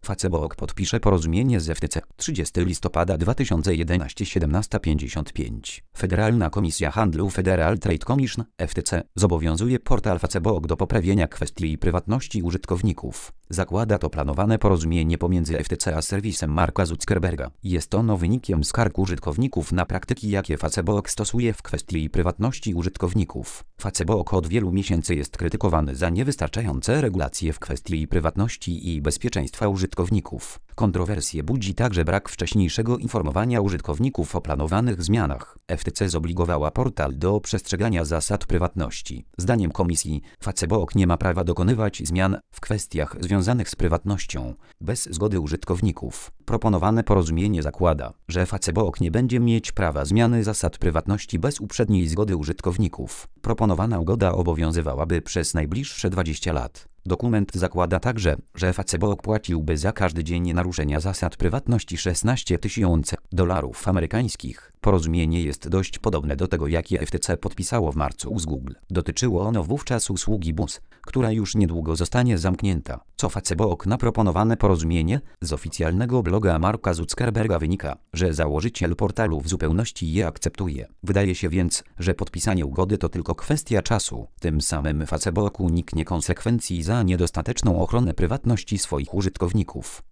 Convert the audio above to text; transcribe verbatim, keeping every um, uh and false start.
Facebook podpisze porozumienie z F T C. trzydziestego listopada dwa tysiące jedenastego, siedemnasta pięćdziesiąt pięć. Federalna Komisja Handlu Federal Trade Commission F T C zobowiązuje portal Facebook do poprawienia kwestii prywatności użytkowników. Zakłada to planowane porozumienie pomiędzy F T C a serwisem Marka Zuckerberga. Jest ono wynikiem skarg użytkowników na praktyki, jakie Facebook stosuje w kwestii prywatności użytkowników. Facebook od wielu miesięcy jest krytykowany za niewystarczające regulacje w kwestii prywatności i bezpieczeństwa użytkowników. Kontrowersje budzi także brak wcześniejszego informowania użytkowników o planowanych zmianach. F T C zobligowała portal do przestrzegania zasad prywatności. Zdaniem komisji, Facebook nie ma prawa dokonywać zmian w kwestiach związanych z prywatnością bez zgody użytkowników. Proponowane porozumienie zakłada, że Facebook nie będzie mieć prawa zmiany zasad prywatności bez uprzedniej zgody użytkowników. Proponowana ugoda obowiązywałaby przez najbliższe dwadzieścia lat. Dokument zakłada także, że Facebook płaciłby za każdy dzień naruszenia zasad prywatności szesnaście tysięcy dolarów amerykańskich. Porozumienie jest dość podobne do tego, jakie F T C podpisało w marcu z Google. Dotyczyło ono wówczas usługi Buzz, która już niedługo zostanie zamknięta. Co Facebook na proponowane porozumienie? Z oficjalnego bloga Marka Zuckerberga wynika, że założyciel portalu w zupełności je akceptuje. Wydaje się więc, że podpisanie ugody to tylko kwestia czasu. Tym samym Facebook uniknie konsekwencji za niedostateczną ochronę prywatności swoich użytkowników.